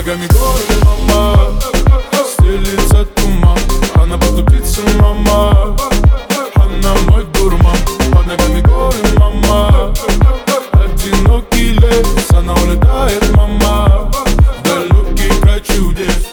ногами горы, мама. Стелится туман, она потупится, мама. Она мой дурман. Под ногами горы, мама. Одинокий лес, она улетает, мама. В далекий край чудес.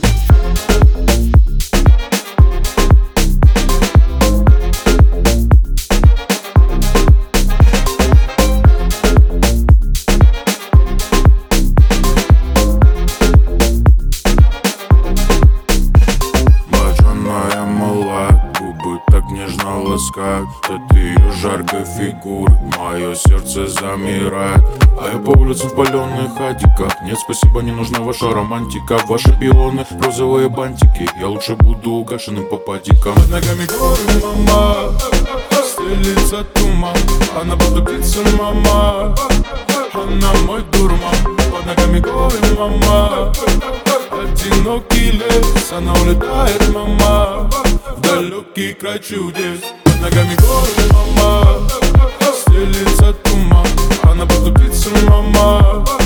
Нежно ласкает от ее жаркой фигуры. Мое сердце замирает, а я по улицам в паленых хатиках. Нет, спасибо, не нужна ваша романтика. Ваши пионы, розовые бантики. Я лучше буду угашенным по патикам. Под ногами горы, мама. Стелится туман, она потупится, мама. Она мой дурман. Под ногами горы, мама. Одинокий лес, она улетает, мама. В далекий край чудес. Под ногами горы, мама. Стелится туман, она потупится, мама.